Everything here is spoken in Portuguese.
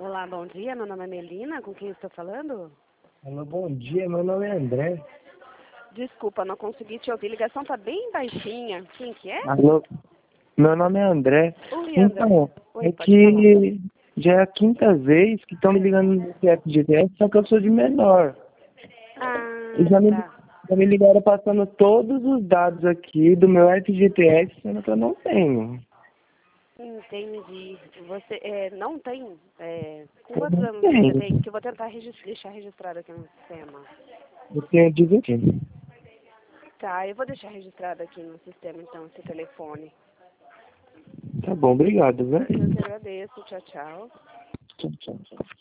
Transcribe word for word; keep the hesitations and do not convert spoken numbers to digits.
Olá, bom dia. Meu nome é Melina. Com quem eu estou falando? Alô, bom dia. Meu nome é André. Desculpa, não consegui te ouvir. A ligação tá bem baixinha. Quem que é? Alô, meu nome é André. Oi, André. Então, Oi, é pode falar. que já é a quinta vez que estão me ligando no F G T S, só que eu sou de menor. E Ah, já me, tá. já me ligaram passando todos os dados aqui do meu F G T S, sendo que eu não tenho. Entendi. Você é, não tem... É, com Eu quantos não anos você tenho. tem? Que eu vou tentar regis- deixar registrado aqui no sistema. Eu tenho dezesseis. Tá, eu vou deixar registrado aqui no sistema, então, esse telefone. Tá bom, obrigado, viu? Eu que agradeço. Tchau, tchau. Tchau, tchau, tchau.